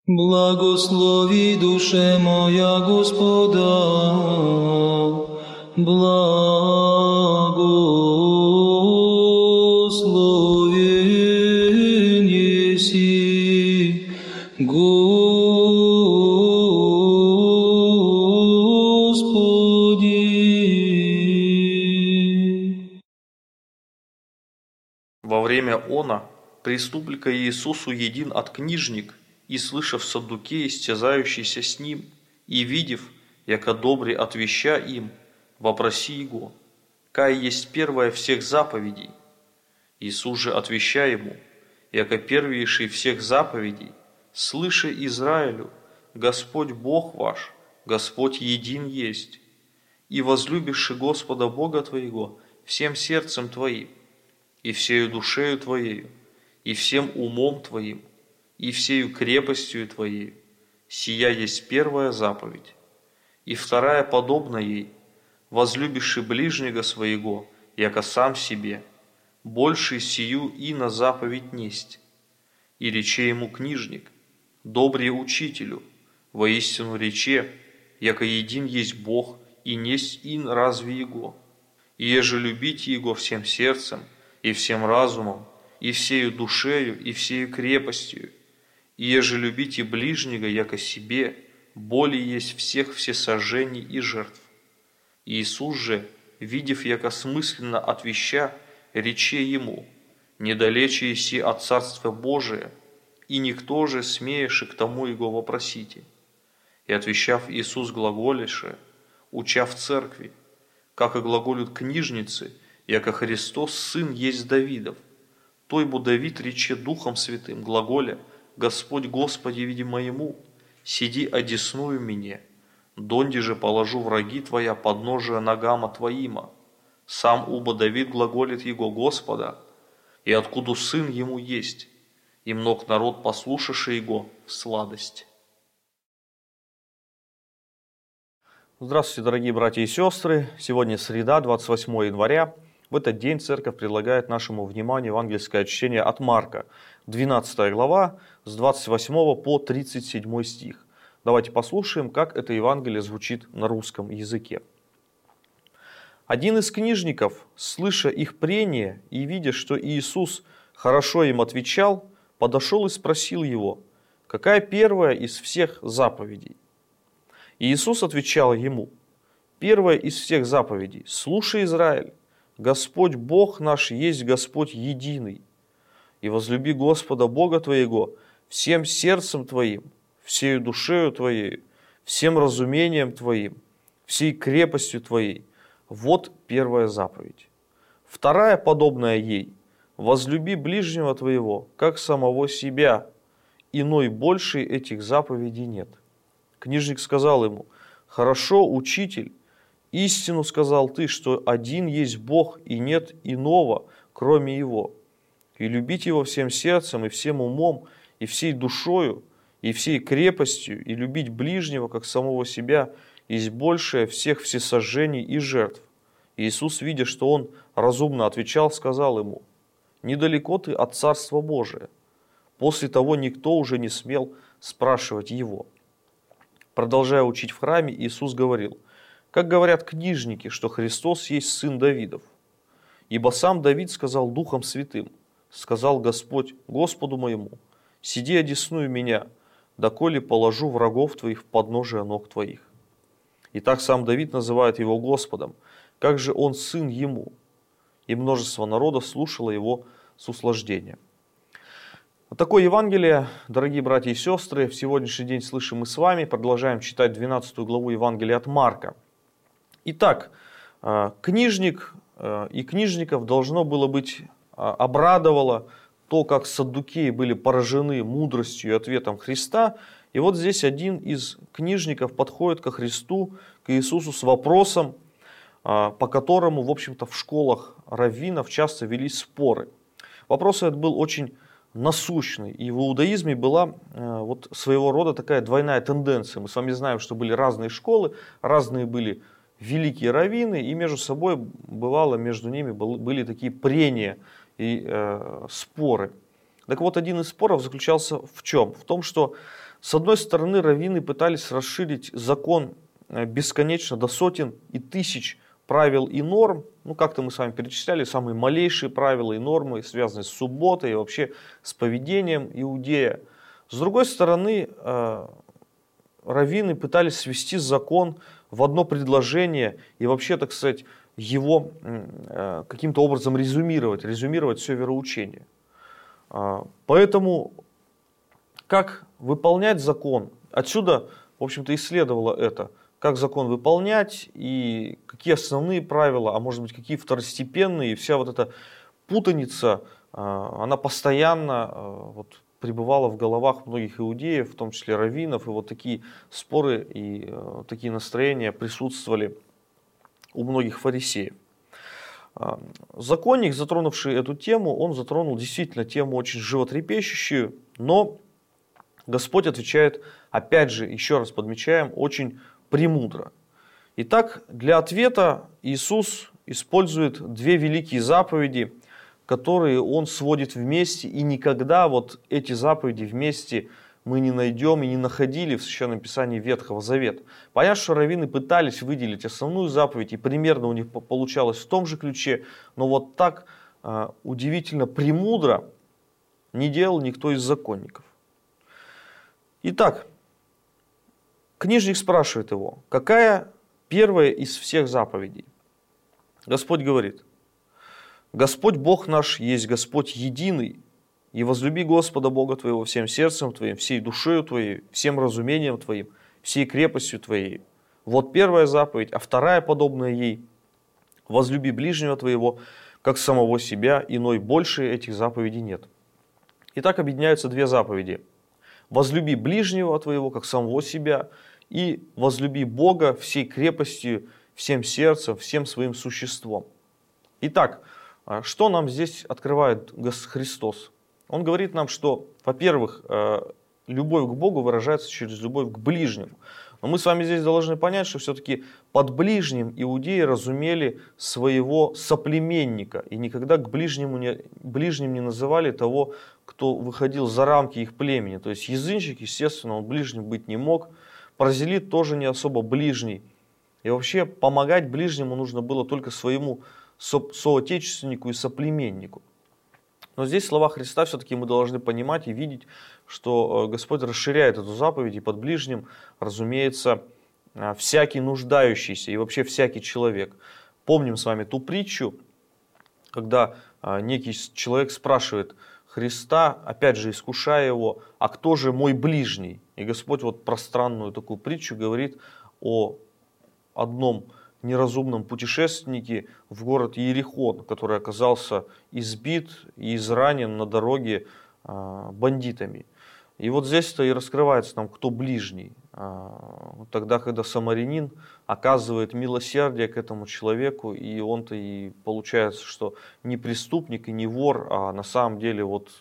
Благослови, душе моя, Господа, благословен еси, Господи. Во время она приступил ко Иисусу един от книжник, и, слышав саддукеи, истязающийся с ним, и видев, яко добре отвеща им, вопроси его, кая есть первая всех заповедей. Иисус же отвеща ему, яко первейший всех заповедей, слыши Израилю, Господь Бог ваш, Господь един есть, и возлюбишь Господа Бога твоего всем сердцем твоим, и всею душею твоею, и всем умом твоим, и всею крепостью твоей. Сия есть первая заповедь. И вторая подобна ей, возлюбишь и ближнего своего, яко сам себе, больше сию и на заповедь несть. И рече ему книжник, добрый учителю, воистину рече, яко един есть Бог, и несть ин разве Его. И еже любите Его всем сердцем, и всем разумом, и всею душею, и всею крепостью, и еже любите ближнего, яко себе, более есть всех всесожжений и жертв. Иисус же, видев, яко смысленно отвеща, рече ему, недалече еси от Царства Божия, и никто же смеешь к тому его вопросите. И отвещав Иисус глаголеше, уча в церкви, как и глаголют книжницы, яко Христос Сын есть Давидов, той бу Давид рече Духом Святым, глаголя, Господь Господи, види моему, сиди одесную мне, донде же положу враги твоя подножия ногама твоима. Сам убо Давид глаголит его Господа, и откуда сын ему есть, и мног народ послушавший его в сладость. Здравствуйте, дорогие братья и сестры! Сегодня среда, 28 января. В этот день церковь предлагает нашему вниманию евангельское чтение от Марка, 12 глава, с 28 по 37 стих. Давайте послушаем, как это Евангелие звучит на русском языке. Один из книжников, слыша их прение и видя, что Иисус хорошо им отвечал, подошел и спросил его, какая первая из всех заповедей? И Иисус отвечал ему, первая из всех заповедей, слушай, Израиль, Господь Бог наш есть Господь единый, и возлюби Господа Бога твоего всем сердцем твоим, всею душею твоей, всем разумением твоим, всей крепостью твоей. Вот первая заповедь. Вторая, подобная ей, возлюби ближнего твоего, как самого себя. Иной большей этих заповедей нет. Книжник сказал ему, хорошо, учитель, истину сказал ты, что один есть Бог и нет иного, кроме Его. И любить Его всем сердцем и всем умом, и всей душою, и всей крепостью, и любить ближнего, как самого себя, есть большее всех всесожжений и жертв. И Иисус, видя, что он разумно отвечал, сказал ему, недалеко ты от Царства Божия. После того никто уже не смел спрашивать его. Продолжая учить в храме, Иисус говорил, как говорят книжники, что Христос есть Сын Давидов. Ибо сам Давид сказал Духом Святым, сказал Господь Господу моему, сиди одесную меня, доколе положу врагов твоих в подножие ног твоих. И так сам Давид называет его Господом, как же он сын ему. И множество народа слушало его с услаждением. Вот такое Евангелие, дорогие братья и сестры, в сегодняшний день слышим мы с вами. Продолжаем читать 12 главу Евангелия от Марка. Итак, книжник и книжников должно было быть обрадовало то, как саддукеи были поражены мудростью и ответом Христа. И вот здесь один из книжников подходит ко Христу, к Иисусу с вопросом, по которому, в общем-то, в школах раввинов часто велись споры. Вопрос этот был очень насущный. И в иудаизме была вот своего рода такая двойная тенденция. Мы с вами знаем, что были разные школы, разные были великие раввины, и между собой бывало, между ними были такие прения и споры. Так вот, один из споров заключался в чем? В том, что С одной стороны, раввины пытались расширить закон бесконечно до сотен и тысяч правил и норм. Ну, как-то мы с вами перечисляли самые малейшие правила и нормы, связанные с субботой и вообще с поведением иудея. С другой стороны, раввины пытались свести закон в одно предложение и вообще, так сказать, его каким-то образом резюмировать все вероучение. Поэтому как выполнять закон? Отсюда, в общем-то, и следовало это. Как закон выполнять и какие основные правила, а может быть какие второстепенные. И вся вот эта путаница, она постоянно пребывала в головах многих иудеев, в том числе раввинов. И вот такие споры и такие настроения присутствовали у многих фарисеев. Законник, затронувший эту тему, он затронул действительно тему очень животрепещущую, но Господь отвечает, опять же, еще раз подмечаем, очень премудро. Итак, для ответа Иисус использует две великие заповеди, которые Он сводит вместе, и никогда вот эти заповеди вместе мы не найдем и не находили в Священном Писании Ветхого Завета. Понятно, что раввины пытались выделить основную заповедь, и примерно у них получалось в том же ключе, но вот так удивительно премудро не делал никто из законников. Итак, книжник спрашивает его, какая первая из всех заповедей? Господь говорит, Господь Бог наш есть Господь единый, и возлюби Господа Бога твоего всем сердцем твоим, всей душою твоей, всем разумением твоим, всей крепостью твоей. Вот первая заповедь, а вторая, подобная ей, возлюби ближнего твоего, как самого себя, иной больше этих заповедей нет. Итак, объединяются две заповеди. Возлюби ближнего твоего, как самого себя, и возлюби Бога всей крепостью, всем сердцем, всем своим существом. Итак, что нам здесь открывает Христос? Он говорит нам, что, во-первых, любовь к Богу выражается через любовь к ближнему. Но мы с вами здесь должны понять, что все-таки под ближним иудеи разумели своего соплеменника. И никогда к ближним не называли того, кто выходил за рамки их племени. То есть язычник, естественно, он ближним быть не мог. Прозелит тоже не особо ближний. И вообще помогать ближнему нужно было только своему соотечественнику и соплеменнику. Но здесь слова Христа все-таки мы должны понимать и видеть, что Господь расширяет эту заповедь, и под ближним, разумеется, всякий нуждающийся и вообще всякий человек. Помним с вами ту притчу, когда некий человек спрашивает Христа, опять же искушая его, а кто же мой ближний? И Господь вот пространную такую притчу говорит о одном неразумном путешественнике в город Иерихон, который оказался избит и изранен на дороге бандитами. И вот здесь-то и раскрывается нам, кто ближний. Тогда, когда самарянин оказывает милосердие к этому человеку, и он-то и получается, что не преступник и не вор, а на самом деле вот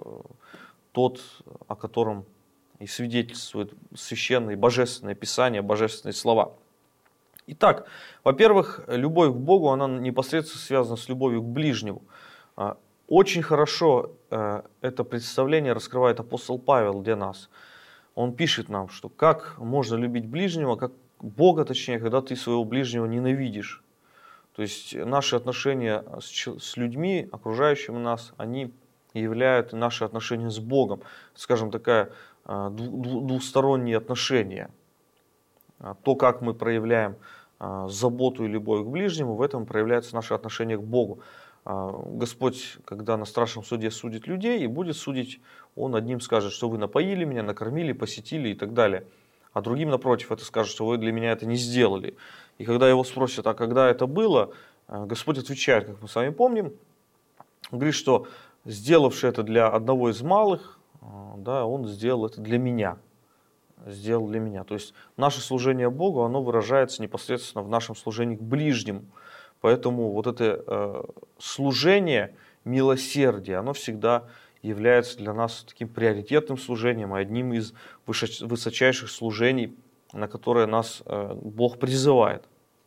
тот, о котором и свидетельствует священное и божественное Писание, божественные слова. Итак, во-первых, любовь к Богу, она непосредственно связана с любовью к ближнему. Очень хорошо это представление раскрывает апостол Павел для нас. Он пишет нам, что как можно любить ближнего, как Бога, точнее, когда ты своего ближнего ненавидишь. То есть наши отношения с людьми, окружающими нас, они являют наши отношения с Богом. Скажем, такая двусторонние отношения. То, как мы проявляем заботу и любовь к ближнему, в этом проявляется наше отношение к Богу. Господь, когда на страшном суде судит людей и будет судить, Он одним скажет, что вы напоили меня, накормили, посетили и так далее. А другим, напротив, это скажет, что вы для меня это не сделали. И когда его спросят, а когда это было, Господь отвечает, как мы с вами помним, Он говорит, что сделавший это для одного из малых, да, Он сделал это для меня. Сделал для меня. То есть наше служение Богу, оно выражается непосредственно в нашем служении к ближнему. Поэтому вот это служение милосердия, оно всегда является для нас таким приоритетным служением, и одним из высочайших служений, на которое нас Бог призывает.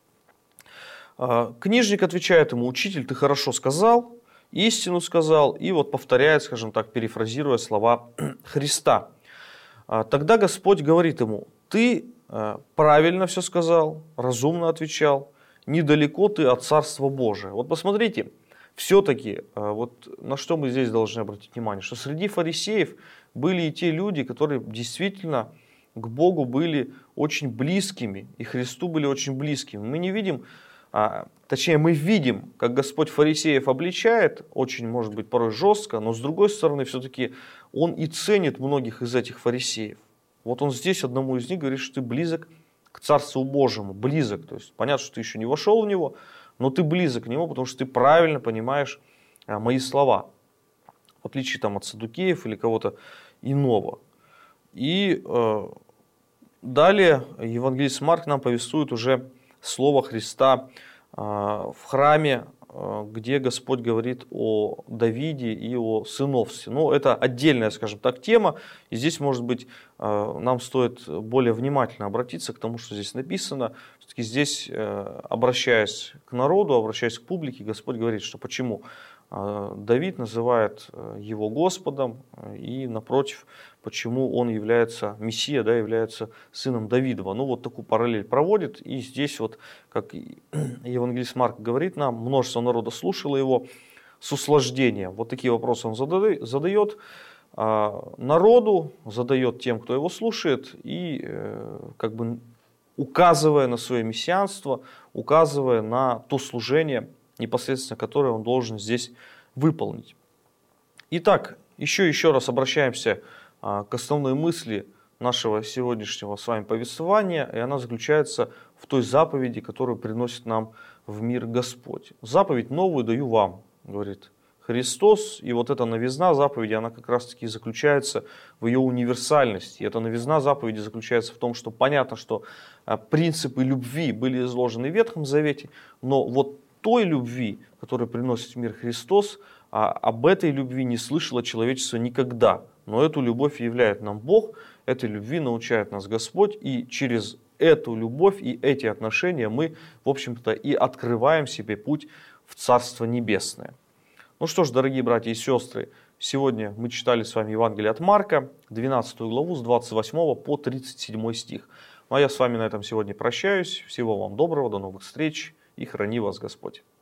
Книжник отвечает ему: «Учитель, ты хорошо сказал, истину сказал», и вот повторяет, скажем так, перефразируя слова Христа. Тогда Господь говорит ему: ты правильно все сказал, разумно отвечал, недалеко ты от Царства Божия. Вот посмотрите, все-таки, вот на что мы здесь должны обратить внимание, что среди фарисеев были и те люди, которые действительно к Богу были очень близкими, и Христу были очень близкими. Мы не видим, точнее мы видим, как Господь фарисеев обличает, очень, может быть, порой жестко, но с другой стороны, все-таки Он и ценит многих из этих фарисеев. Вот Он здесь одному из них говорит, что ты близок к Царству Божьему, близок. То есть понятно, что ты еще не вошел в него, но ты близок к нему, потому что ты правильно понимаешь мои слова. В отличие там, от саддукеев или кого-то иного. И далее евангелист Марк нам повествует уже слово Христа в храме, где Господь говорит о Давиде и о сыновстве. Но это отдельная, скажем так, тема. И здесь, может быть, нам стоит более внимательно обратиться к тому, что здесь написано. Все-таки здесь, обращаясь к народу, обращаясь к публике, Господь говорит, что почему Давид называет его Господом, и напротив, почему он является Мессией, да, является сыном Давидова. Ну вот такую параллель проводит, и здесь вот, как евангелист Марк говорит нам, множество народа слушало его с услаждением. Вот такие вопросы он задает народу, задает тем, кто его слушает, и как бы указывая на свое мессианство, указывая на то служение, непосредственно которое он должен здесь выполнить. Итак, еще раз обращаемся к основной мысли нашего сегодняшнего с вами повествования, и она заключается в той заповеди, которую приносит нам в мир Господь. Заповедь новую даю вам, говорит Христос, и вот эта новизна заповеди, она как раз-таки заключается в ее универсальности. И эта новизна заповеди заключается в том, что понятно, что принципы любви были изложены в Ветхом Завете, но вот той любви, которую приносит в мир Христос, об этой любви не слышало человечество никогда. Но эту любовь являет нам Бог, этой любви научает нас Господь, и через эту любовь и эти отношения мы, в общем-то, и открываем себе путь в Царство Небесное. Ну что ж, дорогие братья и сестры, сегодня мы читали с вами Евангелие от Марка, 12 главу с 28 по 37 стих. Ну а я с вами на этом сегодня прощаюсь. Всего вам доброго, до новых встреч и храни вас Господь.